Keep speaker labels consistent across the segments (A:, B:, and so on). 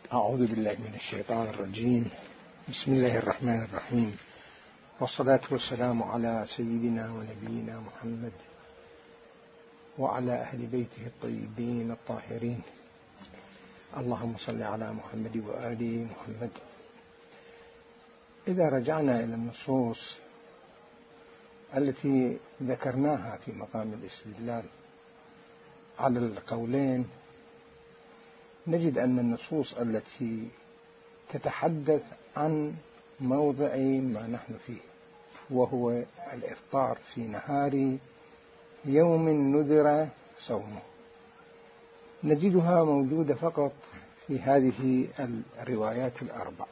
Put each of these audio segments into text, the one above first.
A: أعوذ بالله من الشيطان الرجيم. بسم الله الرحمن الرحيم، والصلاة والسلام على سيدنا ونبينا محمد وعلى أهل بيته الطيبين الطاهرين. اللهم صل على محمد وآل محمد. إذا رجعنا إلى النصوص التي ذكرناها في مقام الاستدلال على القولين، نجد أن النصوص التي تتحدث عن موضع ما نحن فيه، وهو الإفطار في نهار يوم نذر صومه، نجدها موجودة فقط في هذه الروايات الأربع،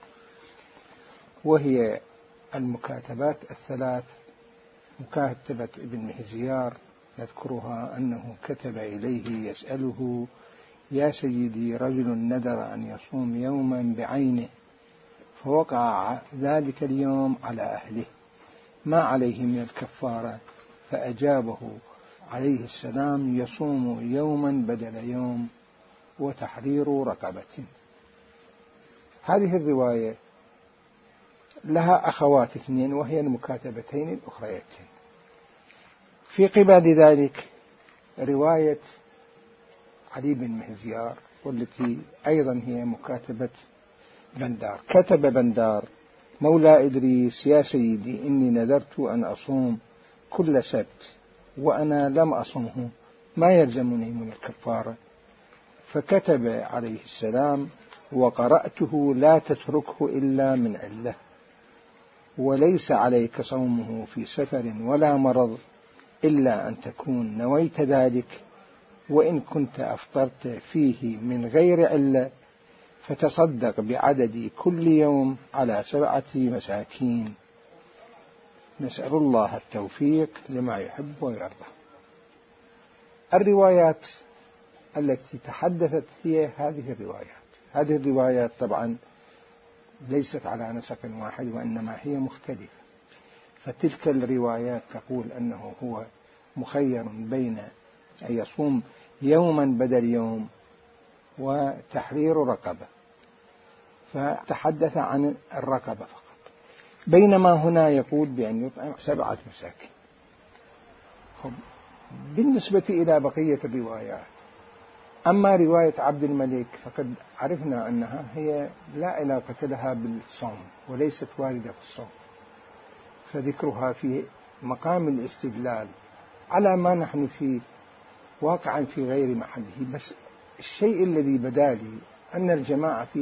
A: وهي المكاتبات الثلاث. مكاتبة ابن مهزيار نذكرها أنه كتب إليه يسأله: يا سيدي، رجل نذر أن يصوم يوما بعينه فوقع ذلك اليوم على أهله، ما عليه من الكفارة؟ فأجابه عليه السلام: يصوم يوما بدل يوم وتحرير رقبة. هذه الرواية لها أخوات اثنين، وهي المكاتبتين الأخريتين. في قبال ذلك رواية علي بن مهزيار، والتي أيضا هي مكاتبة بندار. كتب بندار: مولى إدريس، يا سيدي، إني نذرت أن أصوم كل سبت وأنا لم أصمه، ما يلزمني من الكفارة؟ فكتب عليه السلام: وقرأته لا تتركه إلا من علة، وليس عليك صومه في سفر ولا مرض إلا أن تكون نويت ذلك، وإن كنت أفطرت فيه من غير علة فتصدق بعدد كل يوم على 7 مساكين. نسأل الله التوفيق لما يحب ويرضى. الروايات التي تحدثت هي هذه الروايات. هذه الروايات طبعا ليست على نسق واحد، وإنما هي مختلفة. فتلك الروايات تقول أنه هو مخير بين أن يصوم يوما بدل يوم وتحرير رقبة، فتحدث عن الرقبة فقط، بينما هنا يقول بأن يطعم 7 مساكين. بالنسبة إلى بقية الروايات، أما رواية عبد الملك فقد عرفنا أنها هي لا علاقة لها بالصوم وليست واردة في الصوم، فذكرها في مقام الاستدلال على ما نحن فيه واقعا في غير محله. بس الشيء الذي بدا لي أن الجماعة في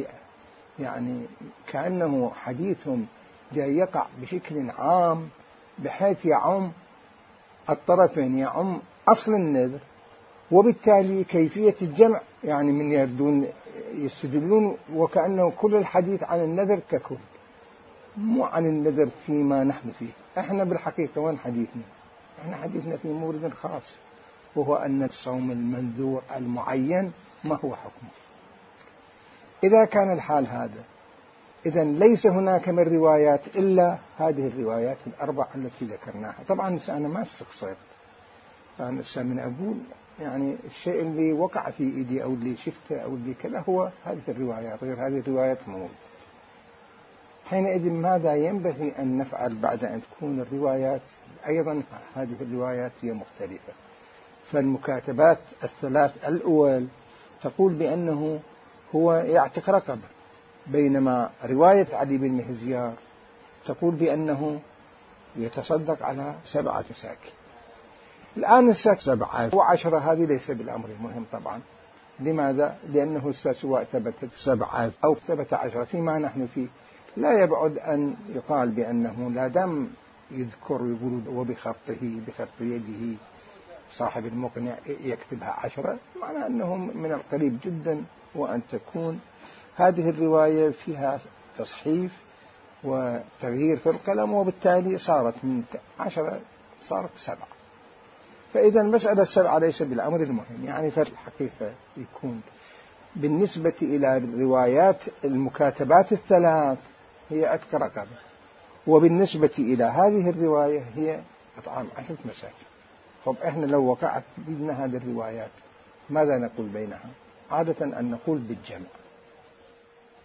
A: كأنه حديثهم جاء يقع بشكل عام، بحيث يعم الطرفين، يعم أصل النذر، وبالتالي كيفية الجمع من يردون يستدلون وكأنه كل الحديث عن النذر ككل، مو عن النذر فيما نحن فيه. احنا بالحقيقة وين حديثنا؟ احنا حديثنا في مورد خاص، وهو أن الصوم المنذور المعين ما هو حكمه. إذا كان الحال هذا، إذن ليس هناك من روايات إلا هذه الروايات الأربع التي ذكرناها. طبعا أنا ما استقصيت، أنا من أقول الشيء اللي وقع في إيدي أو اللي شفته أو اللي كذا هو هذه الروايات، غير هذه الروايات موجودة. حينئذ ماذا ينبغي أن نفعل بعد أن تكون الروايات أيضا هذه الروايات هي مختلفة؟ فالمكاتبات الثلاث الأول تقول بأنه هو يعتق رقبة، بينما رواية علي بن مهزيار تقول بأنه يتصدق على 7 مساكين. الآن 7 و10 هذه ليس بالأمر المهم طبعا. لماذا؟ لأنه سواء ثبتت 7 أو ثبت 10 فيما نحن فيه، لا يبعد أن يقال بأنه لا دام يذكر يقول وبخطه بخط يده صاحب المقنع يكتبها 10، معنى أنه من القريب جدا وأن تكون هذه الرواية فيها تصحيف وتغيير في القلم، وبالتالي صارت من 10 صارت 7. فإذا مسألة 7 ليس بالأمر المهم. في الحقيقة يكون بالنسبة إلى الروايات المكاتبات الثلاث هي عتق رقبة، وبالنسبة إلى هذه الرواية هي إطعام 10 مساكين. إحنا لو وقعت بيننا هذه الروايات ماذا نقول بينها؟ عادة أن نقول بالجمع.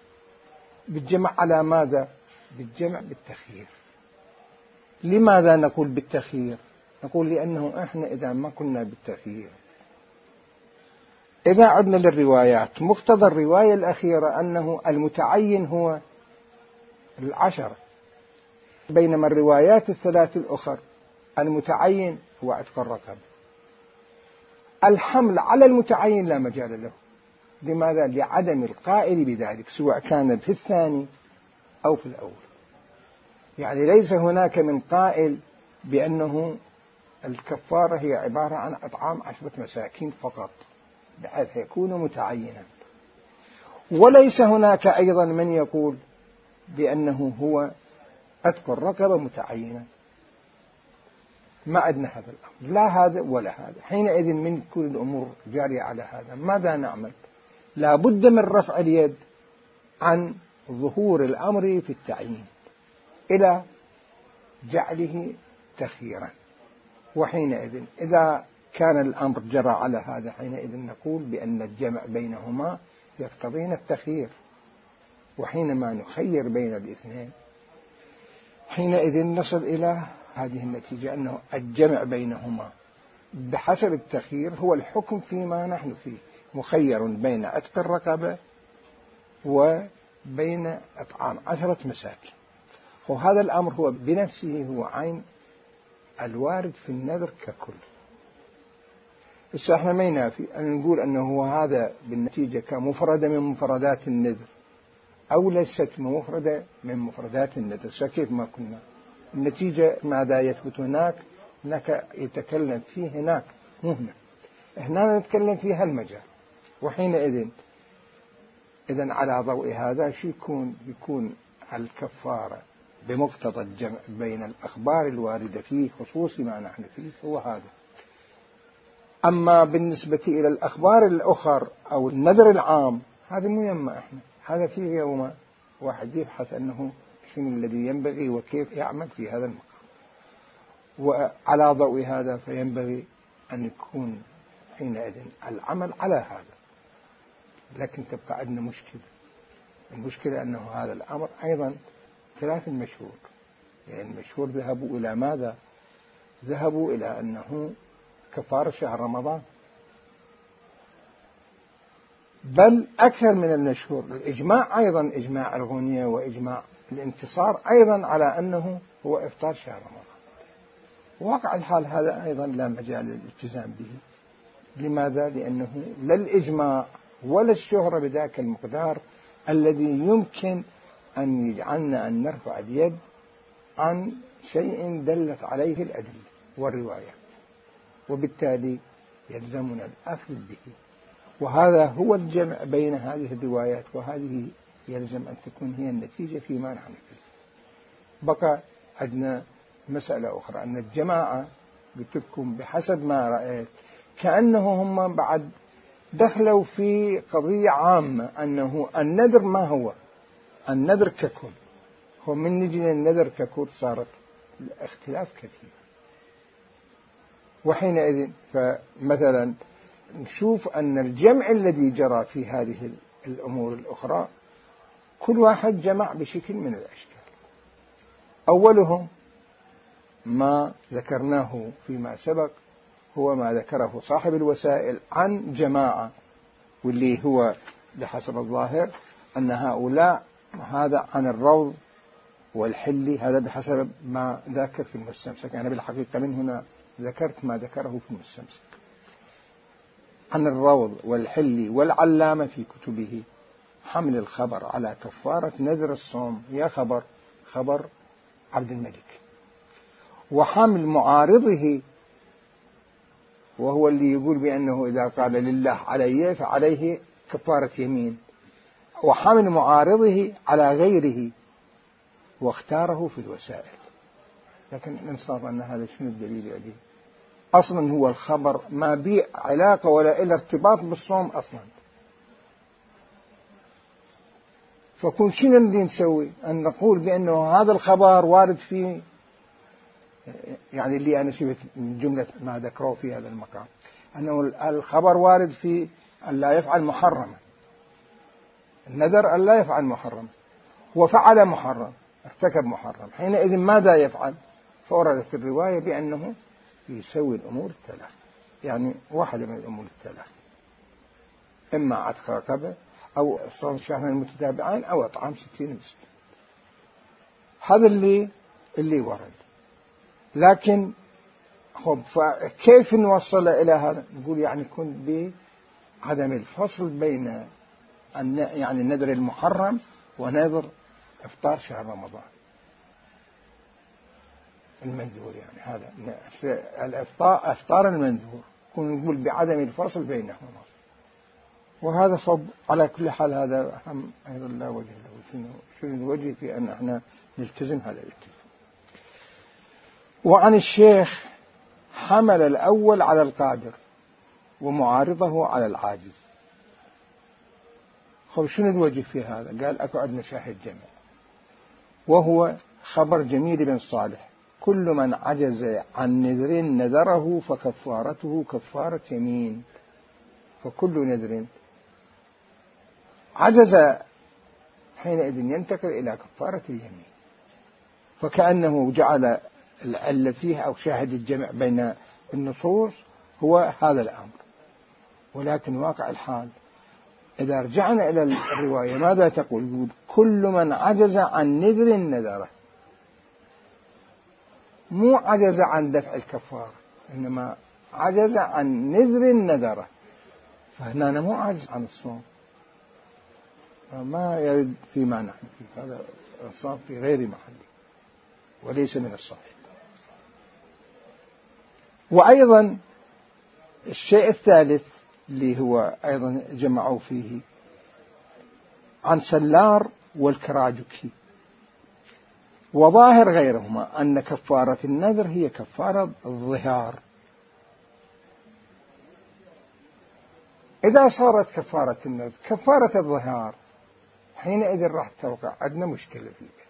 A: بالجمع على ماذا؟ بالجمع بالتخيير. لماذا نقول بالتخيير؟ نقول لأنه إحنا إذا ما كنا بالتخيير، إذا عدنا للروايات، مقتضى الرواية الأخيرة أنه المتعين هو 10، بينما الروايات الثلاث الأخر المتعين هو عتق الرقبة. الحمل على المتعين لا مجال له. لماذا؟ لعدم القائل بذلك، سواء كان في الثاني أو في الأول. يعني ليس هناك من قائل بأنه الكفارة هي عبارة عن إطعام 10 مساكين فقط بحيث يكون متعينا، وليس هناك أيضا من يقول بأنه هو عتق الرقبة متعينا. ما عندنا هذا الأمر، لا هذا ولا هذا. حينئذ من كل الأمور جارية على هذا، ماذا نعمل؟ لا بد من رفع اليد عن ظهور الأمر في التعيين إلى جعله تخييرا. وحينئذ إذا كان الأمر جرى على هذا، حينئذ نقول بأن الجمع بينهما يقتضينا التخيير. وحينما نخير بين الاثنين حينئذ نصل إلى هذه النتيجة، أنه الجمع بينهما بحسب التخيير هو الحكم فيما نحن فيه، مخير بين عتق الرقبة وبين إطعام 10 مساكين. وهذا الأمر هو بنفسه هو عين الوارد في النذر ككل. احنا ما ينافي أن نقول أنه هو هذا بالنتيجة كمفردة من مفردات النذر أو ليست مفردة من مفردات النذر. كيف ما كنا النتيجة ماذا يثبت هناك يتكلم فيه هناك، مو هنا نتكلم في هالمجال. وحينئذ إذن على ضوء هذا شو يكون الكفارة بمقتضى الجمع بين الأخبار الواردة فيه خصوص ما نحن فيه هو هذا. أما بالنسبة إلى الأخبار الأخر أو النذر العام هذا مو يما إحنا، هذا فيه يوم واحد يبحث أنه شنو الذي ينبغي وكيف يعمل في هذا المقام. وعلى ضوء هذا فينبغي أن يكون حينئذ العمل على هذا. لكن تبقى عندنا مشكلة. المشكلة أنه هذا الأمر أيضا خلاف المشهور. يعني المشهور ذهبوا إلى ماذا؟ ذهبوا إلى أنه كفارة شهر رمضان، بل أكثر من المشهور. الإجماع أيضا إجماع الغنية وإجماع الانتصار أيضا على أنه هو إفطار شهر رمضان. واقع الحال هذا أيضا لا مجال للالتزام به. لماذا؟ لأنه لا الإجماع ولا الشهرة بذاك المقدار الذي يمكن أن يجعلنا أن نرفع اليد عن شيء دلت عليه الأدلة والروايات، وبالتالي يلزمنا الأخذ به. وهذا هو الجمع بين هذه الروايات، وهذه يلزم أن تكون هي النتيجة فيما نحن فيه. بقى عندنا مسألة أخرى، أن الجماعة قلت لكم بحسب ما رأيت كأنه هم بعد دخلوا في قضية عامة، أنه النذر ما هو النذر ككل. هو من نجي للنذر ككل صارت الاختلاف كثير. وحينئذ فمثلا نشوف أن الجمع الذي جرى في هذه الأمور الأخرى كل واحد جمع بشكل من الأشكال. أولهم ما ذكرناه فيما سبق، هو ما ذكره صاحب الوسائل عن جماعة، واللي هو بحسب الظاهر أن هؤلاء هذا عن الروض والحل، هذا بحسب ما ذكر في المستمسك. أنا بالحقيقة من هنا ذكرت ما ذكره في المستمسك عن الروض والحل والعلامة في كتبه حمل الخبر على كفارة نذر الصوم يا خبر عبد الملك، وحمل معارضه وهو اللي يقول بأنه إذا قال لله علي فعليه كفارة يمين، وحمل معارضه على غيره واختاره في الوسائل. لكن نصاب أن هذا شنو الدليل عليه؟ أصلا هو الخبر ما بيه علاقة ولا إلا ارتباط بالصوم أصلا. فكل شنو اللي نسوي؟ أن نقول بأنه هذا الخبر وارد فيه، يعني اللي أنا شفت من جملة ما ذكروا في هذا المقام أنه الخبر وارد في أن لا يفعل محرما، النذر أن لا يفعل محرما، وفعل محرم، ارتكب محرم، حينئذ ماذا يفعل؟ فوردت الرواية بأنه يسوي الأمور الثلاث، يعني واحدة من الأمور الثلاث، إما عتق رقبة أو صوم شهرين متتابعين أو إطعام 60 مسكين. هذا اللي ورد. لكن كيف نوصل إلى هذا؟ نقول يعني يكون بعدم الفصل بين يعني النذر المحرم ونذر إفطار شهر رمضان المنذور، يعني هذا الإفطار المنذور نقول بعدم الفصل بينهما. وهذا على كل حال هذا هم أيضا لا وجه له. شنو الوجه في أن احنا نلتزم هذا الاتفاق؟ وعن الشيخ حمل الأول على القادر ومعارضه على العاجز. شنو الوجه في هذا؟ قال أكو عندنا شاهد جمع، وهو خبر جميل بن صالح: كل من عجز عن نذر نذره فكفارته كفارة يمين. فكل نذر عجز حينئذ ينتقل إلى كفارة اليمين. فكأنه جعل العلة فيه أو شاهد الجمع بين النصوص هو هذا الأمر. ولكن واقع الحال إذا رجعنا إلى الرواية ماذا تقول؟ كل من عجز عن نذر نذره، مو عجز عن دفع الكفارة، إنما عجز عن نذر نذره. فهنا مو عجز عن الصوم، ما يرد فيما نحن فيه، هذا الصوم في غير محله وليس من الصحيح. وأيضا الشيء الثالث اللي هو أيضا جمعوا فيه عن سلار والكراجكي وظاهر غيرهما أن كفارة النذر هي كفارة الظهار. إذا صارت كفارة النذر كفارة الظهار حينئذ راح توقع عندنا مشكلة فيه.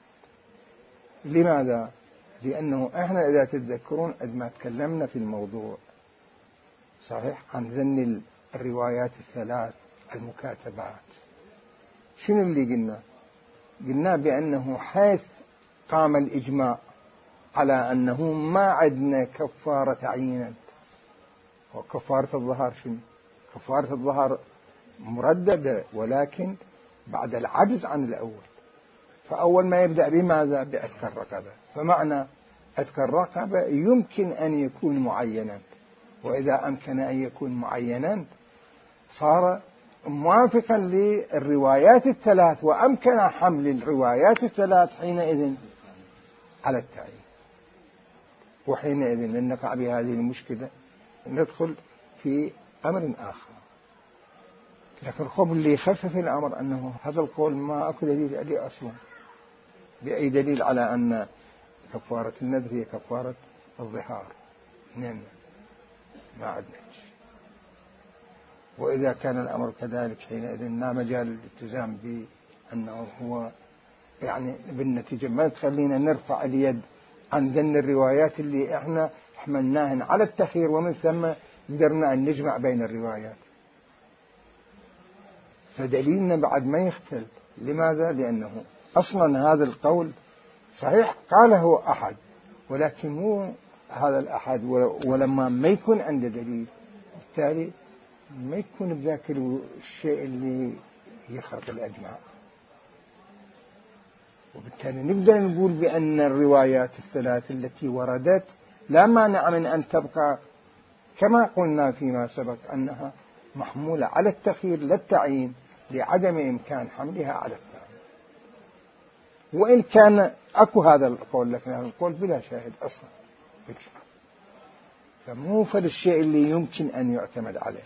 A: لماذا؟ لأنه إحنا إذا تتذكرون عندما تكلمنا في الموضوع صحيح عن ذن الروايات الثلاث المكاتبات، شنو اللي قلنا؟ قلنا بأنه حيث قام الإجماع على أنه ما عندنا كفارة عينا، وكفارة الظهار شنو؟ كفارة الظهار مرددة ولكن بعد العجز عن الأول. فأول ما يبدأ بماذا؟ بعتق الرقبة. فمعنى عتق الرقبة يمكن أن يكون معينا، وإذا أمكن أن يكون معينا صار موافقا للروايات الثلاث، وأمكن حمل الروايات الثلاث حينئذ على التعيين. وحينئذ من نقع بهذه المشكلة ندخل في أمر آخر. لكن الخبر اللي يخفف الأمر أنه هذا القول ما أكو دليل عليه أصلا، بأي دليل على أن كفارة النذر هي كفارة الظهار؟ نعم، ما عندنا. وإذا كان الأمر كذلك حينئذ لا مجال للالتزام بأنه هو يعني بالنتيجة ما تخلينا نرفع اليد عن ذن الروايات اللي احنا حملناهن على التخير، ومن ثم قدرنا أن نجمع بين الروايات. فدليلنا بعد ما يختلف. لماذا؟ لأنه أصلا هذا القول صحيح قاله أحد، ولكن مو هذا الأحد، ولما ما يكون عنده دليل بالتالي ما يكون بذاك الشيء اللي يخرق الأجماع. وبالتالي نقدر نقول بأن الروايات الثلاث التي وردت لا مانع من أن تبقى كما قلنا فيما سبق أنها محمولة على التخيير لا التعيين، لعدم إمكان حملها على التعيين. وإن كان أكو هذا القول، لكن هذا القول بلا شاهد أصلا، فمو فالشيء اللي يمكن أن يعتمد عليه.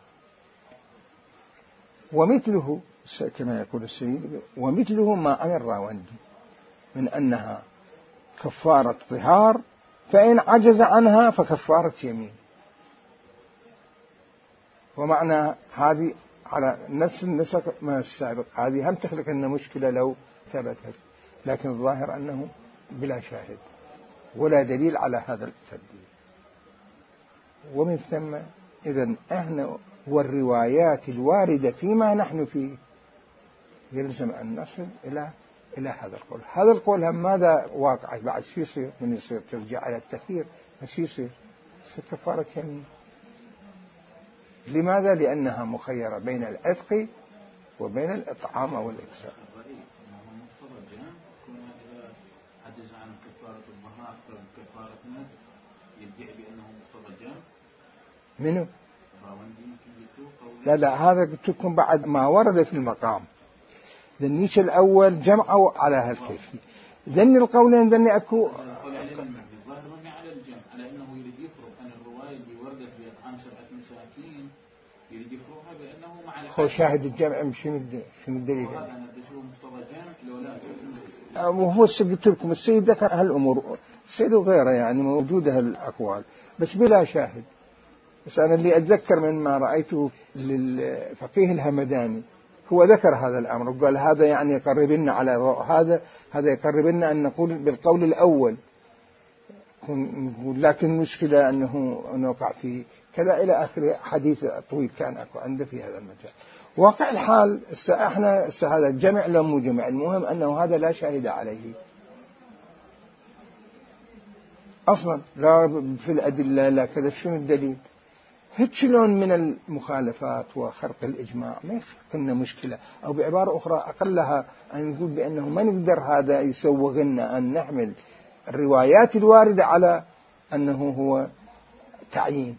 A: ومثله كما يقول السيد، ومثله ما عن الراوندي من أنها كفارة ظهار، فإن عجز عنها فكفارة يمين. ومعنى هذه على نفس النسق ما السابق، هذه هم تخلق لنا مشكلة لو ثبتت، لكن الظاهر أنه بلا شاهد ولا دليل على هذا التبديل. ومن ثم إذن احنا والروايات الواردة فيما نحن فيه يلزم أن نصل إلى إلى هذا القول. هذا القول هم ماذا واقع بعد شو يصير؟ من يصير ترجع على التخيير، شو يصير كفارة يمين. لماذا؟ لأنها مخيرة بين العتق وبين الإطعام أو الإكساء. منو؟ لا هذا قلت لكم بعد ما ورد في المقام. ذنيش الأول جمعوا على هالكيفية. ذني القولين ذني أكو
B: على الجمع على أنه يريد يفرق أن الرواية اللي وردت بإطعام 7 مساكين يريد يفرقها بأنه مع
A: هو شاهد الجمع شنو الدليل؟
B: هذا أنا بشوف مقتضى جمع لو لا
A: وهو قلت لكم السيد ذكر هالأمور، السيد وغيره يعني موجودة هالأقوال بس بلا شاهد. بس أنا اللي أتذكر من ما رأيته للفقيه الهمداني هو ذكر هذا الأمر وقال هذا يعني يقرب لنا على هذا يقرب لنا أن نقول بالقول الأول، لكن المشكلة أنه نوقع في كذا إلى آخر حديث طويل كان أكو عنده في هذا المجال. واقع الحال احنا هذا الجمع لا مو جمع، المهم أنه هذا لا شاهد عليه أصلا، لا في الأدلة لا كذا. شنو الدليل؟ هيك شلون من المخالفات وخرق الإجماع ما يخلق لنا مشكلة. أو بعبارة أخرى أقلها أن نقول بأنه ما نقدر هذا يسوغ لنا أن نحمل الروايات الواردة على أنه هو تعيين،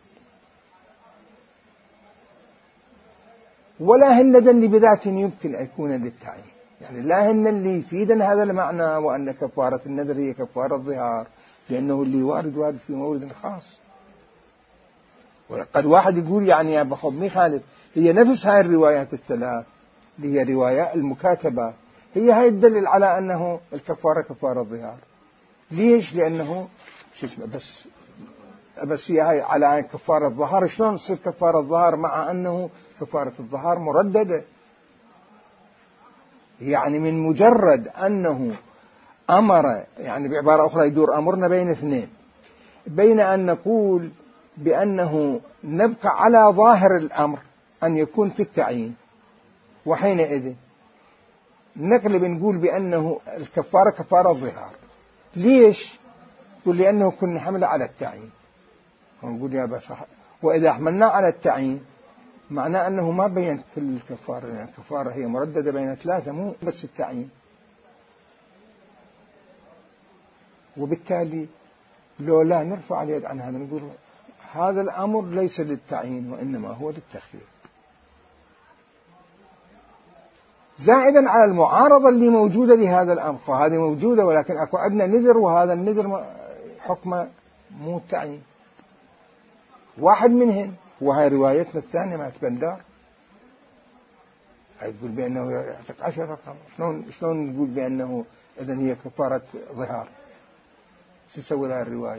A: ولا هن اللي بذات يمكن أن يكون للتعيين. يعني لا هن اللي يفيدنا هذا المعنى وأن كفارة النذر هي كفارة الظهار، لأنه اللي وارد في مورد خاص. وقد واحد يقول يعني يا بخب مي خالف، هي نفس هاي الروايات الثلاث اللي هي رواية المكاتبة هي هاي الدليل على أنه الكفارة كفارة الظهار. ليش؟ لأنه بس هي هاي على كفارة الظهار. شلون تصير كفارة الظهار مع أنه كفارة الظهار مرددة؟ يعني من مجرد أنه أمر، يعني بعبارة أخرى يدور أمرنا بين اثنين، بين أن نقول بأنه نبقى على ظاهر الأمر أن يكون في التعيين، وحينئذ نقلب نقول بأنه الكفارة كفارة الظهار. ليش؟ يقول لأنه كنا حمله على التعيين. ونقول يا بس وإذا حملنا على التعيين معناه أنه ما بين كل الكفارة، يعني الكفارة هي مرددة بين ثلاثة مو بس التعيين. وبالتالي لو لا نرفع اليد عن هذا نقول هذا الأمر ليس للتعيين وإنما هو للتخيير، زائدا على المعارضة اللي موجودة لهذا الأمر. فهذه موجودة ولكن أكو عندنا نذر، وهذا النذر حكمه مو التعيين. واحد منهن وهي روايتنا الثانية مع بندار يقول بأنه يعتق 10 رقم. شلون نقول بأنه إذن هي كفارة ظهار؟ تسوي لها الرواية.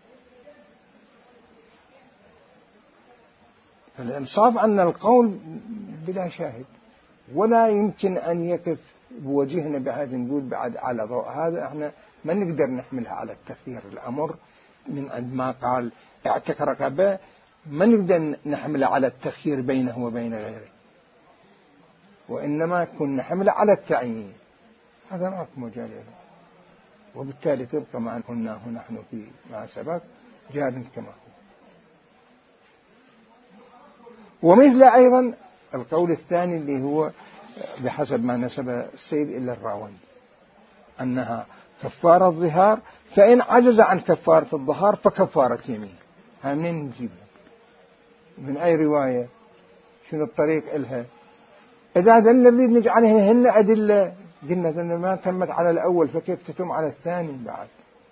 A: فالإنصاف أن القول بلا شاهد ولا يمكن أن يقف بوجهنا بهذا. نقول بعد على ضوء هذا احنا ما نقدر نحملها على التخيير. الأمر من عندما قال اعتق رقبة ما نقدر نحملها على التخيير بينه وبين غيره، وإنما كنا نحملها على التعيين. هذا ما في مجال له، وبالتالي تبقى ما قلناه نحن في ما سبق جار كما هو. ومثل أيضا القول الثاني اللي هو بحسب ما نسب السيد إلى الراوندي أنها كفارة الظهار، فإن عجز عن كفارة الظهار فكفارة يمين. هاي منين نجيبها؟ من أي رواية؟ شنو الطريق إلها؟ إذا نريد نجعلها هن أدلة قلنا أن ما تمت على الأول فكيف تتم على الثاني بعد؟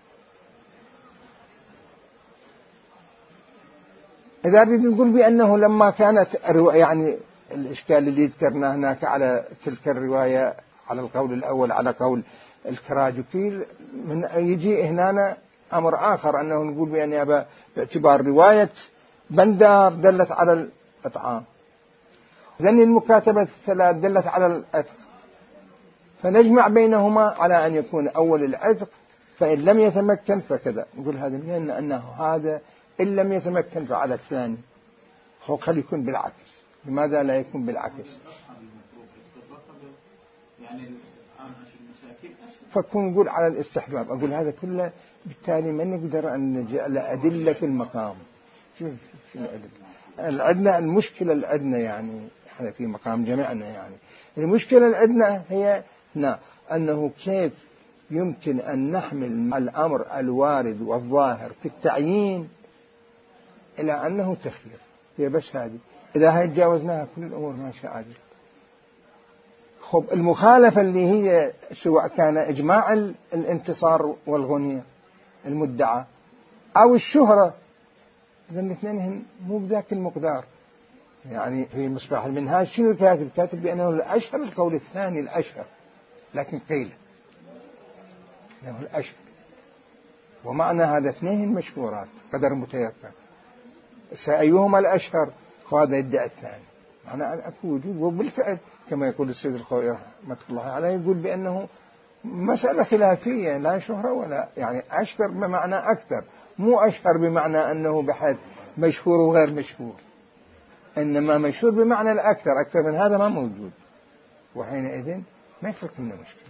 A: إذا نريد نقول بأنه لما كانت يعني الإشكال اللي ذكرناه هناك على تلك الرواية على القول الأول على قول الكراجفيل، من يجي هنا أمر آخر أنه نقول بأن باعتبار رواية بندار دلت على الإطعام، ذن المكاتبة الثلاث دلت على العتق، فنجمع بينهما على أن يكون أول العتق، فإن لم يتمكن فكذا. نقول هذا من أنه هذا إن لم يتمكن فعلى الثاني. خلي يكون بالعكس. لماذا لا يكون بالعكس؟
B: يعني إطعام 10 مساكين أسهل.
A: فكون نقول على الاستحباب، أقول هذا كله بالتالي ما نقدر أن نجعل أدلة في المقام. شوف الأدنى المشكلة الأدنى يعني إحنا في مقام جمعنا يعني المشكلة الأدنى هي أنه كيف يمكن أن نحمل الأمر الوارد والظاهر في التعيين إلى أنه تخيير. هي بس هذه، إذا هاي تجاوزناها كل الأمور ماشية عادي. خب المخالفة اللي هي سواء كان إجماع الانتصار والغنية المدعى أو الشهرة، لأن الاثنين مو بذاك المقدار. يعني في مصباح المنهاج شنو الكاتب؟ كاتب بأنه الأشهر القول الثاني الأشهر، لكن قيل أنه الأشهر، ومعنى هذا اثنين مشهورات قدر متيقن، سأيهما الأشهر؟ هذا يدعي الثاني، معنى أن أكو وجود. وبالفعل كما يقول السيد الخوئي رحمة الله عليه يقول بأنه مسألة خلافية، لا شهرة ولا يعني أشهر بمعنى أكثر، مو أشهر بمعنى أنه بحيث مشهور وغير مشهور، إنما مشهور بمعنى الأكثر، أكثر من هذا ما موجود، وحينئذ ما يفرق منه مشكلة.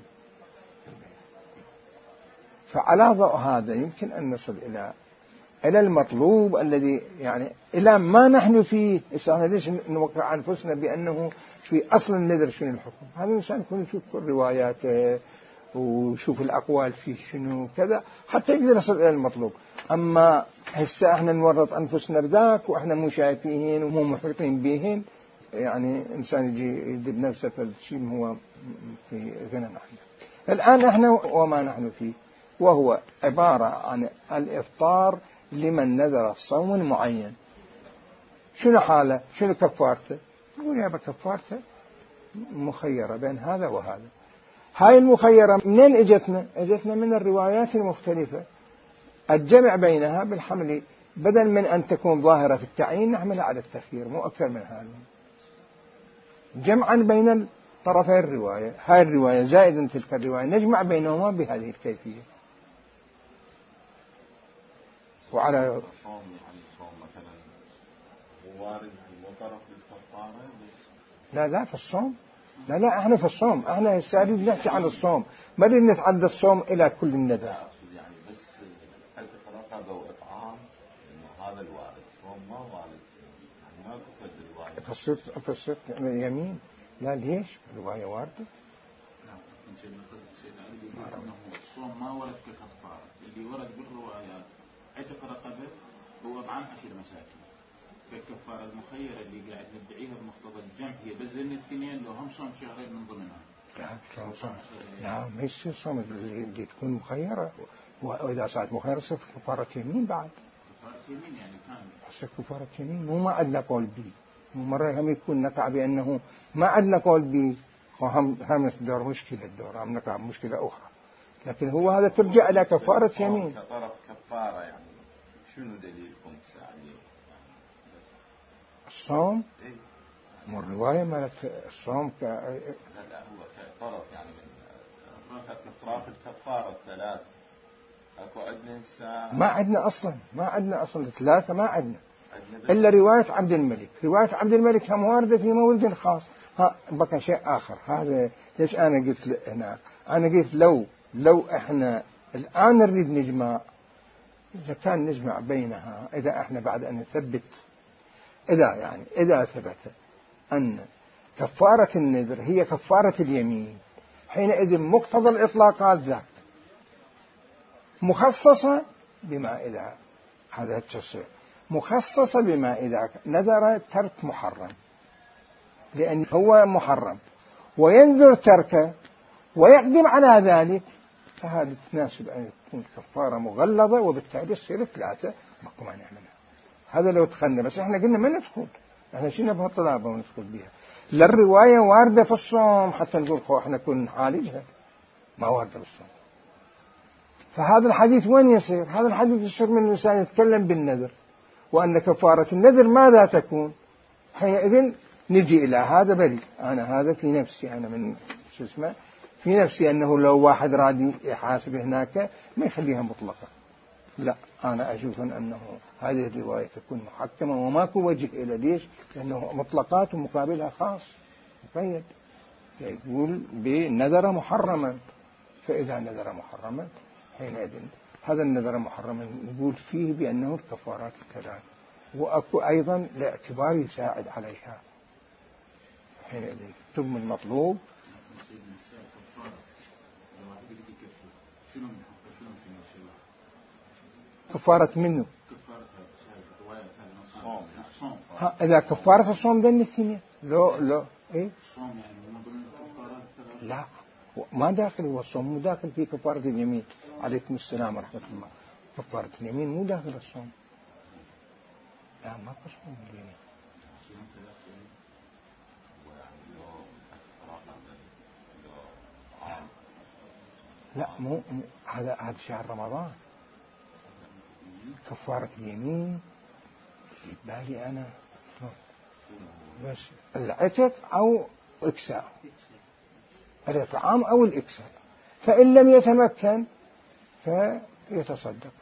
A: فعلى ضوء هذا يمكن أن نصل إلى المطلوب الذي يعني إلى ما نحن فيه. إحنا ليش نوقع أنفسنا بأنه في أصل النذر شنو الحكم؟ هذا الإنسان يكون يشوف الروايات ويشوف الأقوال فيه شنو كذا حتى يقدر يصل إلى المطلوب. أما هسه إحنا نورط أنفسنا بذاك وإحنا مو شايفيهن ومو محيطين بهن، يعني إنسان يجي يدب نفسه فالشيء هو في غنى نحن. الآن إحنا وما نحن فيه، وهو عبارة عن الإفطار لمن نذر الصوم معين. شنو حاله؟ شنو كفارته؟ نقول يا كفارته مخيرة بين هذا وهذا. هاي المخيرة منين اجتنا؟ اجتنا من الروايات المختلفة، الجمع بينها بالحمل بدل من أن تكون ظاهرة في التعيين نحملها على التخيير، مو أكثر من هذا، جمعا بين طرفي الرواية. هاي الرواية زائدا تلك الرواية نجمع بينهما بهذه الكيفية. وعلى
C: الصوم يعني الصوم مثلا وارد وطرف للكفارة
A: لا في الصوم، لا احنا في الصوم، احنا السائلين نحكي عن الصوم، ما بدنا نتعدى الصوم الى كل النذر.
C: اقصد يعني بس هل رقبه واطعام انه هذا الوارد، الصوم ما وارد يعني ما كتب الروايه
A: في الصدق يمين. لا ليش؟ الروايه وارده.
B: الصوم ما ورد ككفارة، اللي ورد بالروايات عتق رقبة هو إطعام 10 مساكين. فالكفارة المخيرة اللي قاعد ندعيها بمقتضى الجمع هي بس الاثنين لو هم صوم شهرين من ضمنها.
A: لا ما يصير صوم اللي تكون مخيرة، وإذا صارت مخيرة صارت كفارة يمين بعد.
B: كفارة يمين يعني كان
A: صارت كفارة يمين، مو ما عندنا قول بي. مرة هم يكون نقع بأنه ما عندنا قول بي، هم دور مشكلة، الدور هم نقع مشكلة أخرى، لكن هو هذا ترجع إلى كفارة يمين.
C: كطرف كفارة يعني شنو دليلكم عليه؟
A: الصوم مو الرواية مالت الصوم
C: لا هو كطرف يعني من أطراف الكفارة الثلاث. أكو عندنا الساعة
A: ما عندنا أصلا 3 ما عندنا إلا رواية عبد الملك. رواية عبد الملك هم واردة في مورد خاص. بقى شيء آخر. هذا ليش أنا قلت هنا، أنا قلت لو إحنا الآن نريد نجمع، إذا كان نجمع بينها، إذا إحنا بعد أن نثبت، إذا ثبت أن كفارة النذر هي كفارة اليمين، حينئذ مقتضى الإطلاقات ذاك مخصصة بما إذا هذا التصريح مخصصة بما إذا نذر ترك محرم، لأن هو محرم وينذر تركه ويقدم على ذلك، فهذا تناسب أن تكون كفارة مغلظة، وبالتالي يصير 3 ما نعملها. هذا لو دخلنا، بس احنا قلنا ما ندخل، احنا شينا بهالطلابة وندخل بها. لا الرواية واردة في الصوم حتى نقول احنا كنا نعالجها، ما واردة بالصوم. فهذا الحديث وين يصير؟ هذا الحديث يصير من الإنسان يتكلم بالنذر، وأن كفارة النذر ماذا تكون؟ حينئذ نجي إلى هذا بريء، أنا هذا في نفسي، أنا من في نفسي أنه لو واحد رادي يحاسب هناك ما يخليها مطلقة. لا، أنا أشوف أنه هذه الرواية تكون محكمة وماكو وجه إلى ليش؟ لأنه مطلقات ومقابلها خاص مقيد. يقول بنذر محرما، فإذا نذر محرما حينئذ هذا النذر محرما نقول فيه بأنه الكفارات الثلاث، وأكو أيضا لاعتبار يساعد عليها، حينئذ ثم المطلوب كفارة منه. إذا كفارة الصوم بين الاثنين لو إيه؟ لا ما داخل، هو الصوم مو داخل في كفارة اليمين. عليكم السلام ورحمة الله. كفارة اليمين مو داخل الصوم، لا ما صوم اليمين. لا مو هذا شهر رمضان. كفارة اليمين في بالي أنا بس العتق أو إكساء، الإطعام أو الإكساء، فإن لم يتمكن فيتصدق.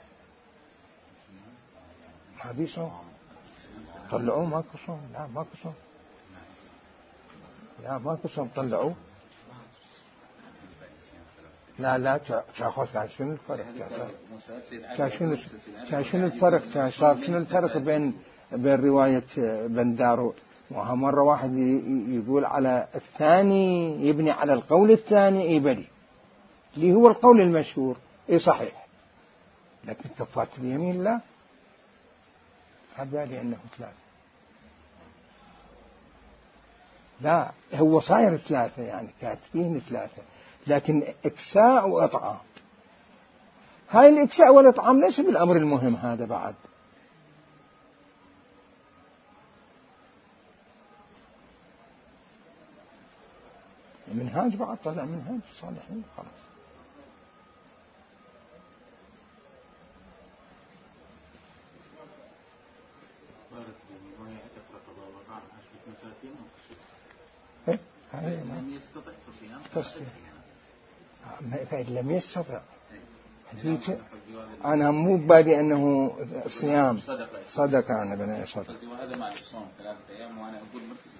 A: ما بيصوم طلعوه ماكو صوم، لا ماكو صوم، لا ماكو صوم طلعوه. لا تأخذ شنو الفرق؟ شنو الفرق؟ شنو الفرق بين رواية بندارو؟ مرة واحد يقول على الثاني يبني على القول الثاني يبني اللي هو القول المشهور صحيح، لكن كفارة اليمين لا، بالي أنه ثلاثة. لا هو صاير ثلاثة، يعني كاتبين ثلاثة، لكن إكساء وإطعام. هاي الإكساء والإطعام ليس بالأمر المهم هذا بعد. منهاج بعد طلع منهاج الصالحين خلاص. فإن لم يستطع أنا مو بادي أنه صيام صدقة، أنا بني صدقة.
B: وهذا مع الصوم 3 أيام، وأنا أقول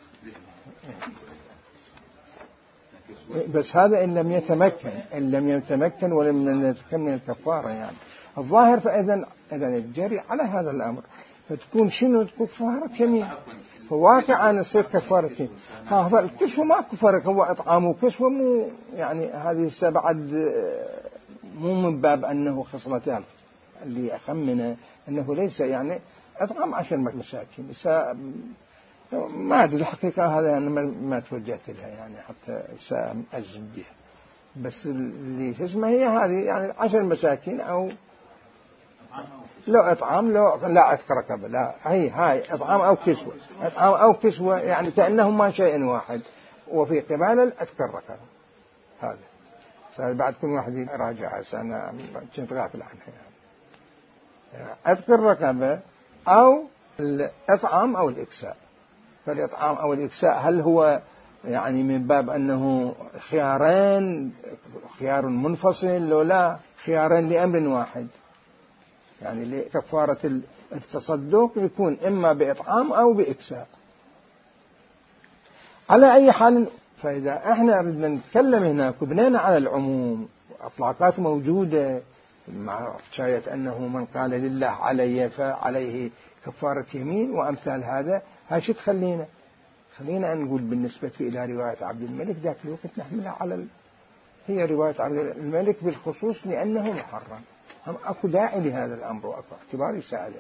A: بس هذا إن لم يتمكن ولم يتكمل الكفارة يعني الظاهر. فإذا الجري على هذا الأمر فتكون شنو؟ كفارة يمين، فواقعا يصير كفارة. هذا الكسوة ما كفارة، هو إطعام وكسوة، مو يعني هذه بعد مو من باب أنه خصلتان. اللي أخمنه أنه ليس يعني إطعام 10 مساكين. ما أدري الحقيقة، هذا أنا ما توجهت لها يعني حتى سأزم بها، بس اللي اسمها هي هذه يعني 10 مساكين، أو لو إطعام لا عتق رقبة، لا هاي إطعام أو كسوة، إطعام أو كسوة، يعني كأنهما شيء واحد، وفي قبال العتق الرقبة هذا. فبعد كل واحد يراجع، أنا كنت غافل عنها يعني. عتق الرقبة أو الإطعام أو الإكساء. فالإطعام أو الإكساء هل هو يعني من باب أنه خيارين، خيار منفصل، لو لا خيارين لأمر واحد، يعني لكفارة التصدق يكون إما بإطعام أو بإكساء. على أي حال، فإذا إحنا ردنا نتكلم هناك وبنينا على العموم، أطلاقات موجودة مع شاية أنه من قال لله علي فعليه كفارة يمين وأمثال هذا، هاشي خلينا نقول بالنسبة إلى رواية عبد الملك ذاك الوقت نحملها على هي رواية عبد الملك بالخصوص لأنه محرم. هم أكو داعي لهذا الأمر وأكو اعتبار يساعد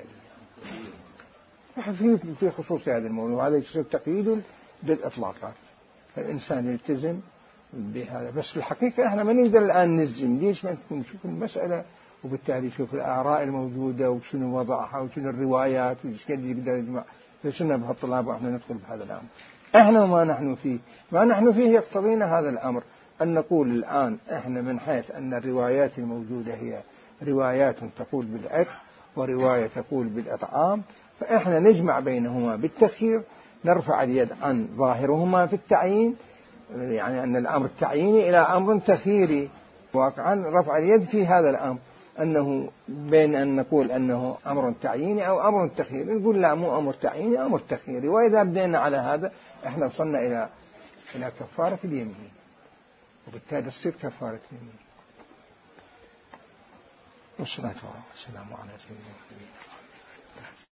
A: عليه في خصوص هذا الموضوع. هذا يصير تقييد للإطلاقات، فالإنسان يلتزم بهذا. بس في الحقيقة إحنا ما نقدر الآن نجزم. ليش؟ ما نشوف المسألة وبالتالي نشوف الآراء الموجودة وشنو وضعها وشنو الروايات وش قد يقدر يجمع. ليش نبغى الطلاب وإحنا ندخل بهذا الأمر؟ إحنا ما نحن فيه يقتضينا هذا الأمر أن نقول الآن إحنا من حيث أن الروايات الموجودة هي روايات تقول بالعتق ورواية تقول بالإطعام، فإحنا نجمع بينهما بالتخيير، نرفع اليد عن ظاهرهما في التعيين، يعني أن الأمر التعييني إلى أمر تخييري. واقعا رفع اليد في هذا الأمر أنه بين أن نقول أنه أمر تعييني أو أمر تخييري، نقول لا، مو أمر تعييني، أمر تخييري. وإذا بدينا على هذا إحنا وصلنا إلى إلى كفارة اليمين، وبالتالي تصير كفارة اليمين. والصلاة والسلام على سيدنا محمد.